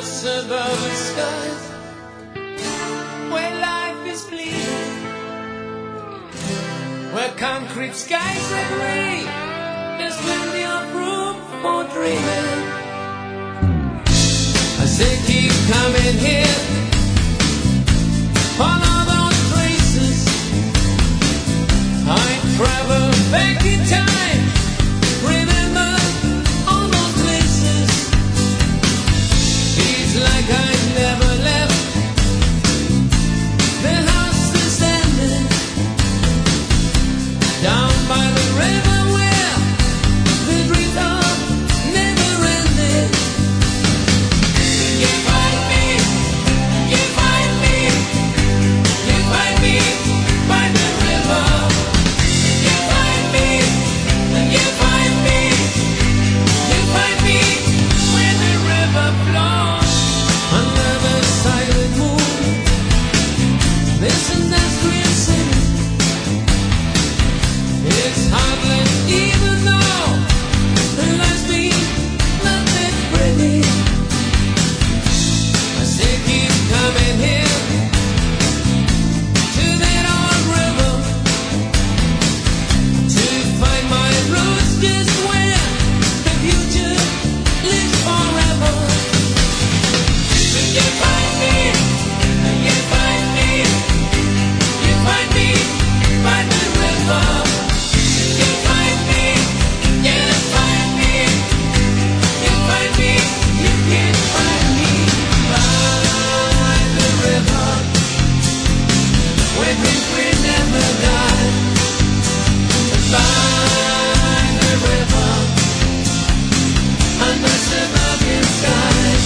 suburban skies, where life is bleeding, where concrete skies are gray, there's plenty of room for dreaming. I say keep coming here, on all those places I travel back in time. Remember all those places, feels like I never left. The house is standing down by the river where the dreams are never ending. You find me, you find me, you find me by the river. You find me, you find me, you find me where the river flows. Under the silent moon, this industrial city is heartless, even though the life's been nothing pretty. I say keep coming here to that old river to find my roots, just where the future lives forever. You find me, you find me, you find me by the river. You find me, you find me, you find me, you can find me by the river, where dreams will never die. By the river, under suburban skies.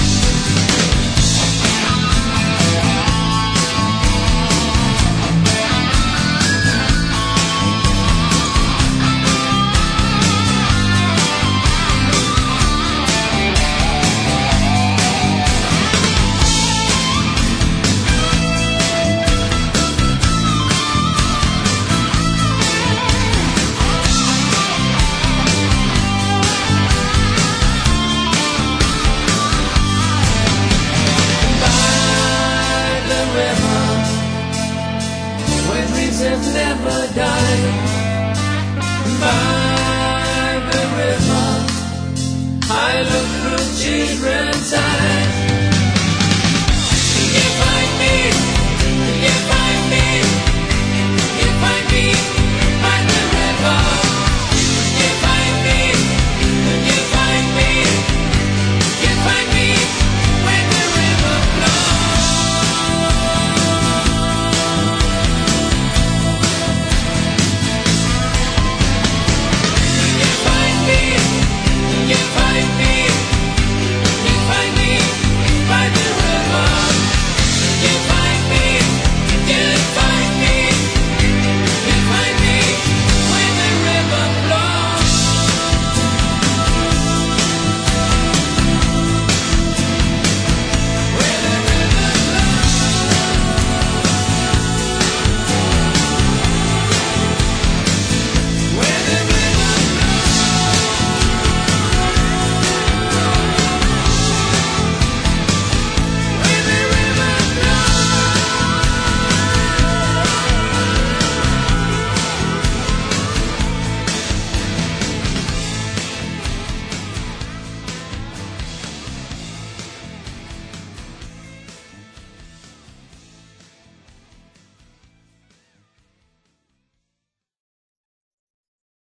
Have never died. By the river, I look through children's eyes.